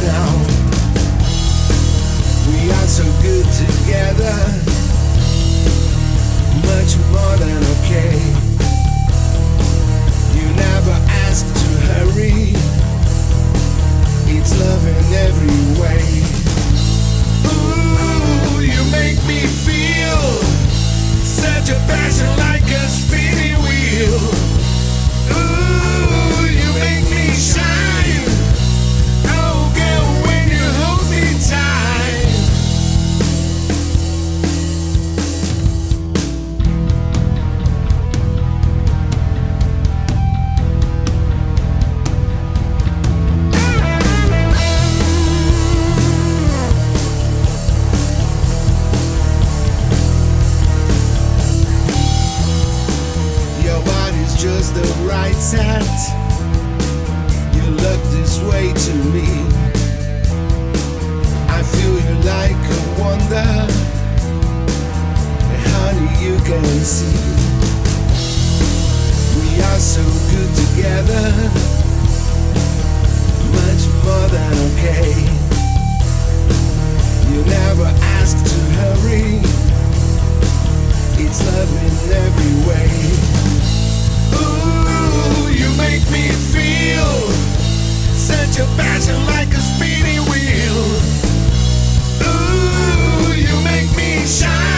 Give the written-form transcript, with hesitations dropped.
now. We are so good together, much more than okay. You never ask to hurry, it's love in every way. Ooh, you make me feel such a passion like a spinning wheel. Ooh, you make me shine. Oh girl, when you hold me tight. Your body's just the right scent. You look this way to me. I feel you like a wonder. Honey, you can see we are so good together, much more than okay. You never ask to hurry, it's love in every way. Ooh, you make me feel such a passion like a spinning wheel. Ooh, you make me shine.